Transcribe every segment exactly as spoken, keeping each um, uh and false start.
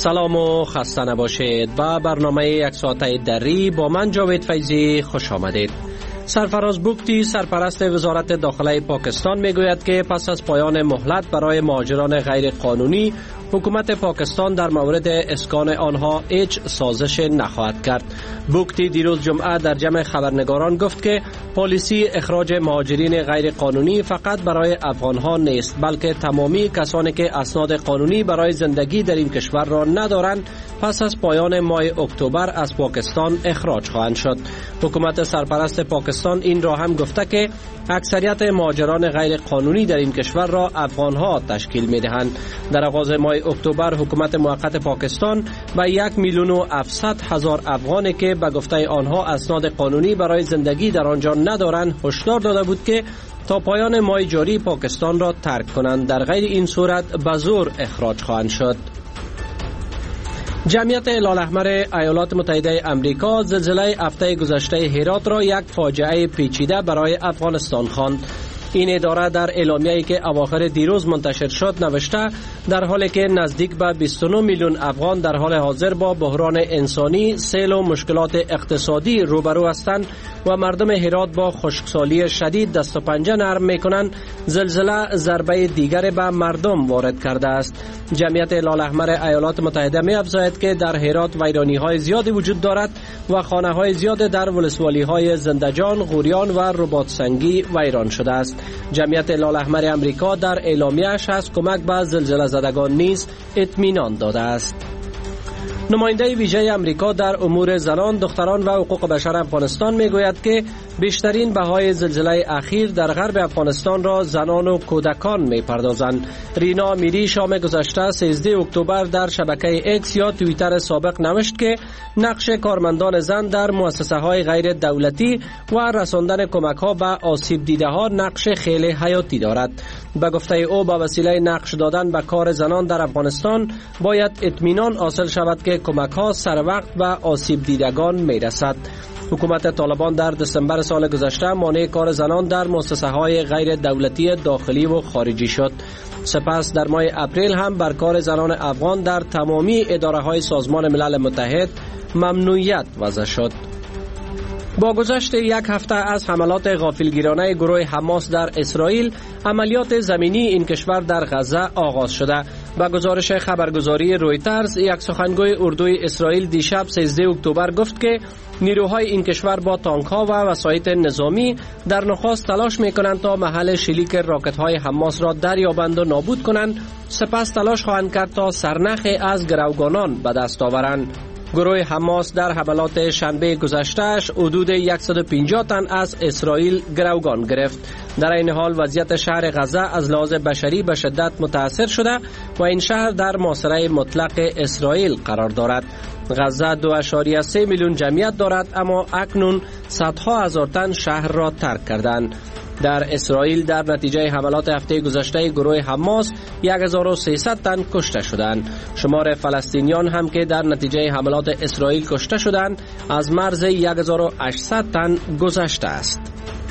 سلام و خسته نباشید. با برنامه یک ساعته دری با من جاوید فیضی خوش آمدید. سرفراز بوگتی سرپرست وزارت داخله پاکستان میگوید که پس از پایان مهلت برای مهاجران غیر قانونی، حکومت پاکستان در مورد اسکان آنها هیچ سازش نخواهد کرد. بوگتی دیروز جمعه در جمع خبرنگاران گفت که پالیسی اخراج مهاجرین غیر قانونی فقط برای افغانها نیست، بلکه تمامی کسانی که اسناد قانونی برای زندگی در این کشور را ندارند پس از پایان ماه اکتبر از پاکستان اخراج خواهند شد. حکومت سرپرست پاکستان این را هم گفته که اکثریت مهاجران غیر قانونی در این کشور را افغانها تشکیل می دهند. در آغاز ماه اکتبر حکومت موقت پاکستان به یک میلیون و هفتصد هزار افغانی که به گفته آنها اسناد قانونی برای زندگی در آنجا ندارند هشدار داده بود که تا پایان ماه جاری پاکستان را ترک کنند، در غیر این صورت به زور اخراج خواهند شد. جمعیت هلال احمر ایالات متحده آمریکا زلزله هفته گذشته هرات را یک فاجعه پیچیده برای افغانستان خواند. این اداره در اعلامیه‌ای که اواخر دیروز منتشر شد نوشته در حالی که نزدیک به بیست و نه میلیون افغان در حال حاضر با بحران انسانی، سیل و مشکلات اقتصادی روبرو هستند و مردم هرات با خشکسالی شدید دست و پنجه نرم می‌کنند، زلزله ضربه دیگر به مردم وارد کرده است. جمعیت هلال احمر ایالات متحده می‌افزاید که در هرات ویرانی‌های زیادی وجود دارد و خانه‌های زیاد در ولسوالی‌های زندجان، غوریان و رباط سنگی ویران شده است. جمعیت هلال احمر امریکا در اعلامیه‌اش از کمک به زلزله زدگان نیز اطمینان داده است. نماینده ویژه امریکا در امور زنان، دختران و حقوق بشر افغانستان میگوید که بیشترین بهای زلزله اخیر در غرب افغانستان را زنان و کودکان میپردازند. رینا میری شام گذشته سیزده اکتبر در شبکه اکس یا توییتر سابق نوشت که نقش کارمندان زن در مؤسسه های غیر دولتی و رساندن کمک ها به آسیب دیده ها نقش خیلی حیاتی دارد. به گفته او با وسیله نقش دادن به کار زنان در افغانستان باید اطمینان حاصل شود که کمک ها سر وقت به آسیب دیدگان میرسد. حکومت طالبان در دسامبر سال گذشته مانع کار زنان در مؤسسه های غیر دولتی داخلی و خارجی شد. سپس در ماه اپریل هم بر کار زنان افغان در تمامی اداره های سازمان ملل متحد ممنوعیت وضع شد. با گذشت یک هفته از حملات غافلگیرانه گروه حماس در اسرائیل، عملیات زمینی این کشور در غزه آغاز شده. با گزارش خبرگزاری رویترز، یک سخنگوی اردوی اسرائیل دیشب سیزده اکتبر گفت که نیروهای این کشور با تانک‌ها و وسایط نظامی در نخست تلاش می‌کنند تا محل شلیک راکت‌های حماس را دریابند و نابود کنند، سپس تلاش خواهند کرد تا سرنخی از گروگانان به دست آورند. گروه حماس در حملات شنبه گذشتهش حدود صد و پنجاه تن از اسرائیل گروگان گرفت. در این حال وضعیت شهر غزه از لحاظ بشری به شدت متاثر شده و این شهر در محاصره مطلق اسرائیل قرار دارد. غزه دو ممیز سه میلیون جمعیت دارد، اما اکنون صدها هزار تن شهر را ترک کردند. در اسرائیل در نتیجه حملات هفته گذشته گروه حماس هزار و سیصد تن کشته شدند. شمار فلسطینیان هم که در نتیجه حملات اسرائیل کشته شدند از مرز هزار و هشتصد تن گذشته است.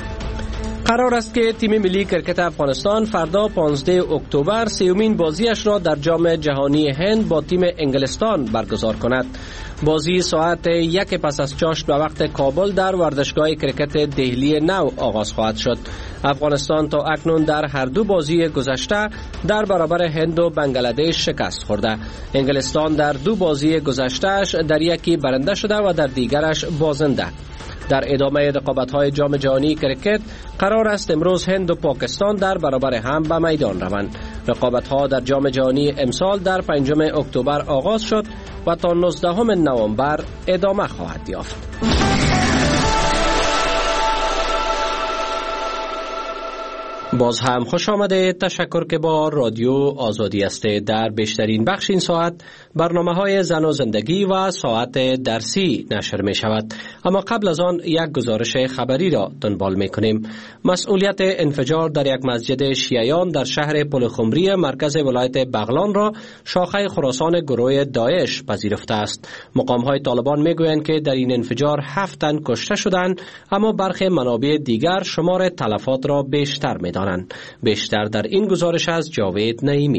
قرار است که تیم ملی کرکت افغانستان فردا پانزده اکتبر سیومین بازیش را در جام جهانی هند با تیم انگلستان برگزار کند. بازی ساعت یک پس از چاشت به وقت کابل در ورزشگاه کرکت دهلی نو آغاز خواهد شد. افغانستان تا اکنون در هر دو بازی گذشته در برابر هند و بنگلادش شکست خورده. انگلستان در دو بازی گذشتهش در یکی برنده شده و در دیگرش بازنده. در ادامه رقابت‌های جام جهانی کرکت قرار است امروز هند و پاکستان در برابر هم به میدان روند. رقابت‌ها در جام جهانی امسال در پنجم اکتبر آغاز شد و تا نوزدهم نوامبر ادامه خواهد یافت. باز هم خوش آمده. تشکر که با رادیو آزادی است. در بیشترین بخش این ساعت برنامه های زن و زندگی و ساعت درسی نشر می شود. اما قبل از آن یک گزارش خبری را دنبال می کنیم. مسئولیت انفجار در یک مسجد شیعیان در شهر پلخمری مرکز ولایت بغلان را شاخه خراسان گروه داعش پذیرفته است. مقام های طالبان می گویند که در این انفجار هفت تن کشته شدند، اما برخی منابع دیگر شمار تلفات را بیشتر می دانند. بیشتر در این گزارش از جاوید نعیمی.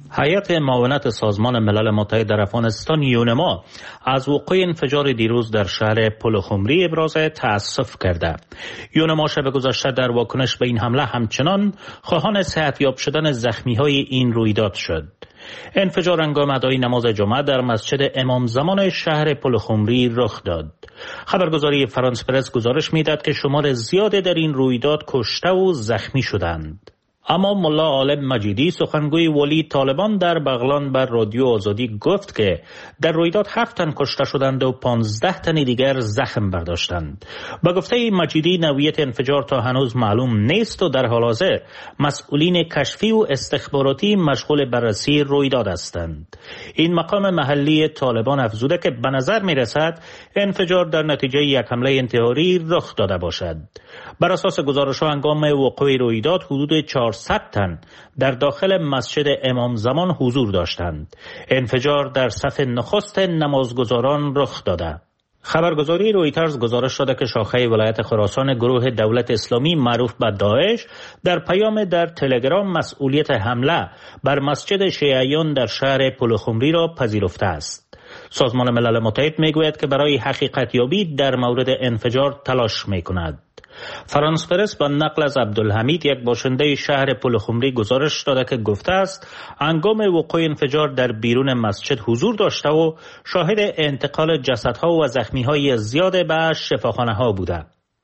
هیئت معاونت سازمان ملل متحد در افغانستان یونما از وقوع انفجار دیروز در شهر پلخمری ابراز تأسف کرده. یونما شب گذشته در واکنش به این حمله همچنان خواهان صحتیاب شدن زخمی‌های این رویداد شد. انفجار هنگام ادای نماز جمعه در مسجد امام زمان شهر پلخمری رخ داد. خبرگزاری فرانس پرس گزارش می‌دهد که شمار زیادی در این رویداد کشته و زخمی شدند. اما ملا عالم مجیدی سخنگوی ولی طالبان در بغلان بر رادیو آزادی گفت که در رویداد هفت تن کشته شدند و پانزده تن دیگر زخم برداشتند. با گفته مجیدی نوعیت انفجار تا هنوز معلوم نیست و در حال حاضر مسئولین کشفی و استخباراتی مشغول بررسی رویداد هستند. این مقام محلی طالبان افزوده که به نظر می رسد انفجار در نتیجه یک حمله انتحاری رخ داده باشد. بر اساس گزارش‌ها هنگام وقوع رویداد حدود چهارصد تن در داخل مسجد امام زمان حضور داشتند. انفجار در صف نخست نمازگزاران رخ داده. خبرگزاری رویترز گزارش داده که شاخه ولایت خراسان گروه دولت اسلامی معروف به داعش در پیام در تلگرام مسئولیت حمله بر مسجد شیعیان در شهر پلخمری را پذیرفته است. سازمان ملل متحد میگوید که برای حقیقت یابی در مورد انفجار تلاش میکند. فرانس پرس با نقل از عبدالحمید یک باشنده شهر پلخمری گزارش داده که گفته است هنگام وقوع انفجار در بیرون مسجد حضور داشته و شاهد انتقال جسدها و زخمیهای زیاد به شفاخانه ها بوده.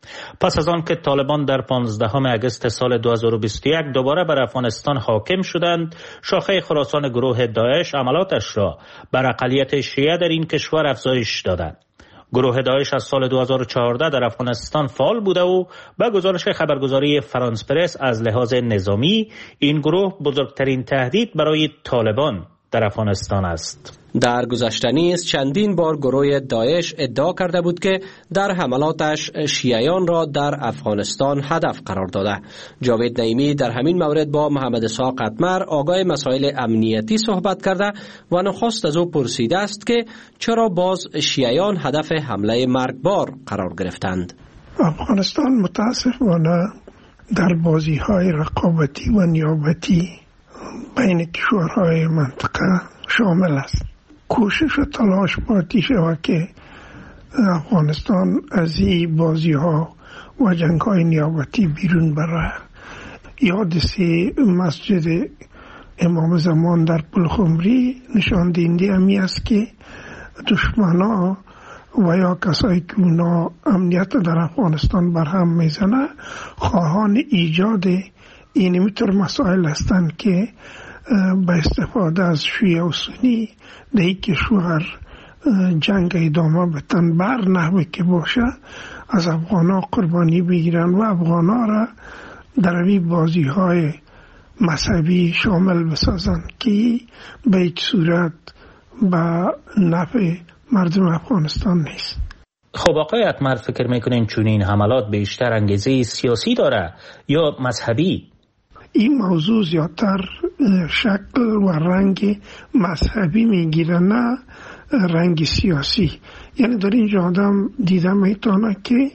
پس از آن که طالبان در پانزدهم اگست سال دو هزار و بیست و یک دوباره بر افغانستان حاکم شدند، شاخه خراسان گروه داعش عملاتش را بر اقلیت شیعه در این کشور افزایش داده. گروه داعش از سال دو هزار و چهارده در افغانستان فعال بوده و به گزارش خبرگزاری فرانس پرس از لحاظ نظامی این گروه بزرگترین تهدید برای طالبان در افغانستان است. در گذشته نیز چندین بار گروه داعش ادعا کرده بود که در حملاتش شیعیان را در افغانستان هدف قرار داده. جاوید نعیمی در همین مورد با محمد اسحاق قطمر آگاه مسائل امنیتی صحبت کرده و نخست از او پرسیده است که چرا باز شیعیان هدف حمله مرگبار قرار گرفتند. افغانستان متاسفانه در بازی‌های رقابتی و نیابتی بین کشورهای منطقه شامل است. کوشش و تلاش باید شود که افغانستان از این بازی ها و جنگ های نیابتی بیرون بره. یاد سی مسجد امام زمان در پلخمری نشان دهنده امی است که دشمنا و یا کسایی که اونا امنیت در افغانستان برهم میزنه خواهان ایجاد این میتر مسائل هستند که به استفاده از شیعه و سنی در این کشور جنگ ادامه بتن بر نحوه که باشه از افغانا قربانی بگیرن و افغانا را در این بازی های مذهبی شامل بسازن که به هیچ صورت به نفع مردم افغانستان نیست. خب آقای اتمر فکر میکنین چون این حملات بیشتر انگیزه سیاسی داره یا مذهبی؟ این موضوع زیادتر شکل و رنگ مذهبی میگیره نه رنگ سیاسی. یعنی در اینجا آدم دیده میتونه که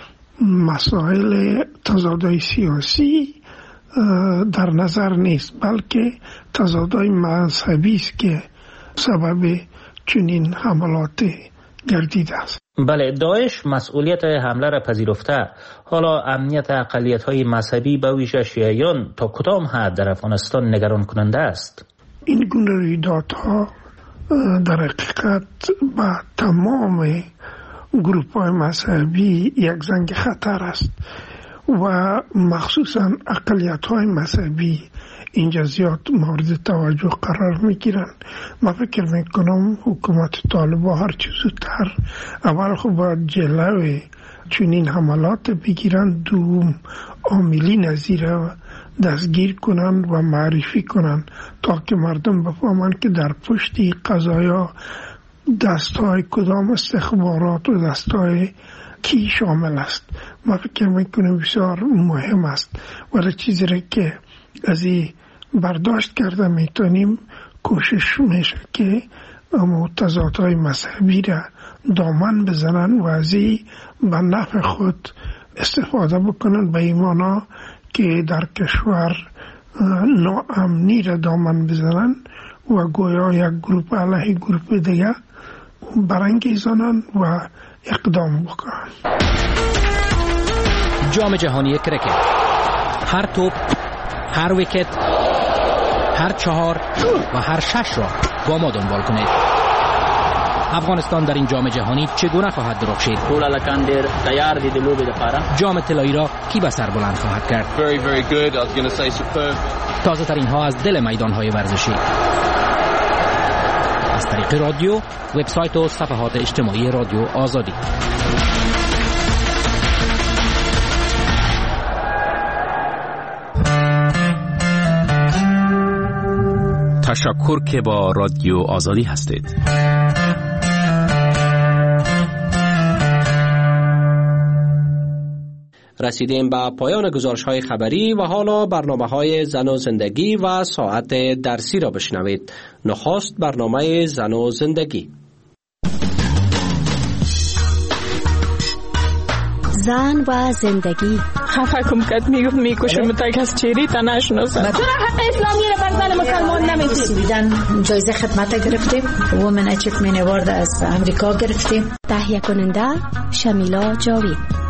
مسائل تضادهای سیاسی در نظر نیست بلکه تضادهای مذهبی است که سبب چنین حملات گردیده است. بله، داعش مسئولیت حمله را پذیرفته. حالا امنیت اقلیت‌های مذهبی به ویژه شیعیان تا کدام حد در افغانستان نگران کننده است؟ این گونه رویدادها در حقیقت به تمام گروه‌های مذهبی یک زنگ خطر است و مخصوصا اقلیت‌های مذهبی اینجا زیاد مورد توجه قرار میگیرن. ما فکر میکنم حکومت طالبان هر چیز زودتر اول خب باید جلوی چنین حملات بگیرن، دوم عاملین نظیر دستگیر کنن و معرفی کنن تا که مردم بفهمن که در پشت قضایا دستای کدام استخبارات و دستای کی شامل است. ما فکر میکنم بسیار مهم است و چیزی را که از این برداشت کرده میتونیم کوشش میشه که تضادهای مذهبی را دامن بزنن و از این به نفع خود استفاده بکنن به ایمانا که در کشور ناامنی را دامن بزنن و گویا یک گروپ علیه گروپ دیگه برانگیزانن و اقدام بکنن. جام جهانی کرکت، هر توپ، هر ویکت، هر چهار و هر شش را با ما دنبال کنید. افغانستان در این جام جهانی چگونه خواهد درخشید؟ ټول الکان ډیر تیار دي د لوبې لپاره. جام طلایی را کی به سر بلند خواهد کرد؟ Very very good. I was going to say superb. تازه ترین ها از دل میدان های ورزشی، از طریق رادیو، وبسایت و صفحات اجتماعی رادیو آزادی. تشکر که با رادیو آزادی هستید. رسیدیم به پایان گزارش‌های خبری و حالا برنامه‌های زن و زندگی و ساعت درسی را بشنوید. نخست برنامه زن و زندگی. زن و زندگی. خفه کم کد میگفت میکشم تک از چیری تا نشناسم. چرا حق اسلامی را بر زن مسلمان نمیدید؟ سویدن جایزه خدمت گرفتیم، وومن اچیومنت اوارد از امریکا گرفتیم. تهیه کننده شمیلا جاوید.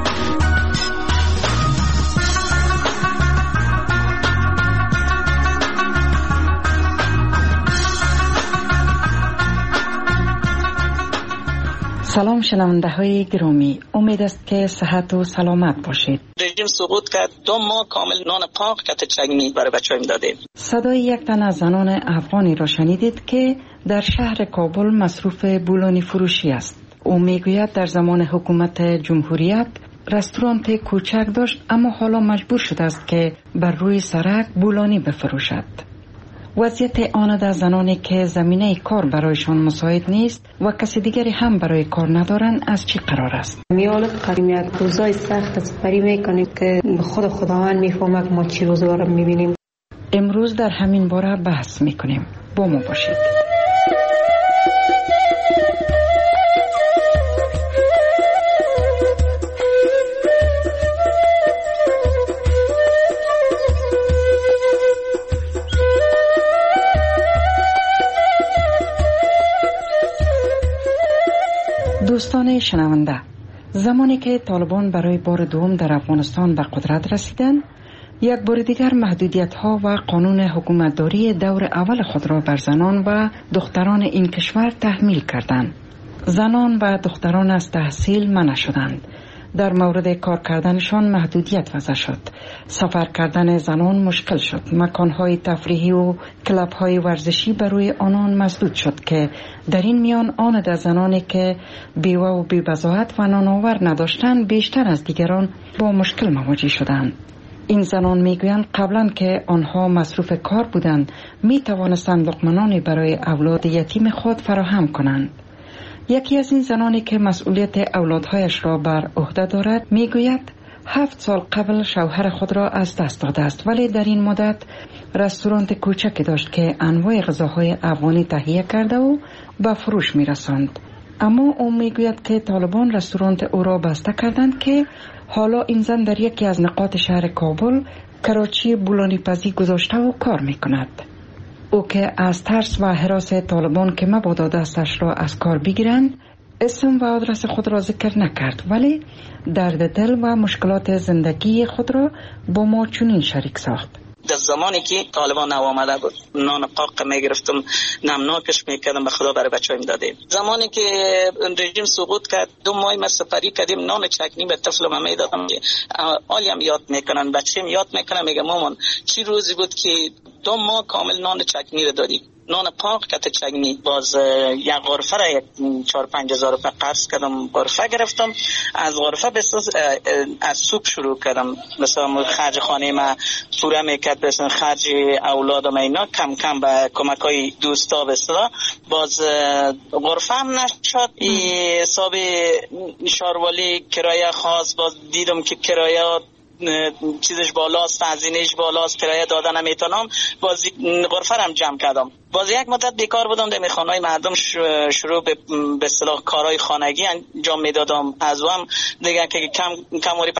سلام شنونده های گرامی، امید است که صحت و سلامت باشید. رژیم سقوط کرد، دو ماه کامل نان پاک کت چگنی برای بچه‌ها دادیم. صدای یک تن از زنان افغانی را شنیدید که در شهر کابل مصروف بولانی فروشی است. او میگوید در زمان حکومت جمهوریت رستوران کوچک داشت، اما حالا مجبور شده است که بر روی سرک بولانی بفروشد. وضعیت آن زنانی که زمینه کار برایشان مساعد نیست و کسی دیگری هم برای کار ندارند از چی قرار است؟ میالت قریم یک روزای سخت از پری میکنیم که خود خداوند میفهمه که ما چی روزا رو میبینیم. امروز در همین باره بحث میکنیم. با ما باشید. دوستان شنونده، زمانی که طالبان برای بار دوم در افغانستان به قدرت رسیدند، یک بار دیگر محدودیت ها و قانون حکومتداری دور اول خود را بر زنان و دختران این کشور تحمیل کردند. زنان و دختران از تحصیل منع شدند. در مورد کار کردنشان محدودیت وضع شد. سفر کردن زنان مشکل شد. مکانهای تفریحی و کلب‌های ورزشی برای آنان مسدود شد که در این میان آن در زنانی که بیوه و بی‌بضاعت و نانآور نداشتند بیشتر از دیگران با مشکل مواجه شدند. این زنان میگویند قبلا که آنها مصروف کار بودند می توانستند لقمه‌نانی برای اولاد یتیم خود فراهم کنند. یکی از این زنانی که مسئولیت اولادهایش را بر عهده دارد میگوید هفت سال قبل شوهر خود را از دست داده است، ولی در این مدت رستوران کوچکی داشت که انواع غذاهای افغانی تهیه کرده و به فروش میرساند. اما او میگوید که طالبان رستوران او را بسته کردند که حالا این زن در یکی از نقاط شهر کابل کراچی بولانی پزی گذاشته و کار میکند. او که از ترس و هراس طالبان که مبادا دستش را از کار بگیرند اسم و آدرس خود را ذکر نکرد، ولی درد دل و مشکلات زندگی خود را با ما چنین شریک ساخت. در زمانی که طالبان نو آمده بود نان قاق میگرفتم، نمناکش میکردم، به خدا برای بچه‌ها میدادیم. زمانی که رژیم سقوط کرد دو ماه ما سفری کردیم، نان چکنی به طفلم میدادم که حالیم یاد میکنن، بچه‌م یاد میکنن، میگم مامان چی روزی بود که دو ماه کامل نان چکنی رو دادی، نان پاک کت چگنی. باز یک غرفه را یک چهار پنج هزار روپه قرض کردم، غرفه گرفتم. از غرفه بساز از سوپ شروع کردم، مثلا خرج خانه ما پوره میکرد، مثلا خرج اولادم اینا کم کم به کمک های دوستا بسلا. باز غرفه هم نشد، حساب شاروالی کرایه خاص، باز دیدم که کرایه چیزش بالاست، هزینه‌اش بالاست، کرایه دادن نمیتونم، باز غرفه هم جمع کردم. باز یک مدت بیکار بودم، در خانه‌های مردم شروع به به اصطلاح کارهای خانگی انجام میدادم. از هم دیگه که کم کم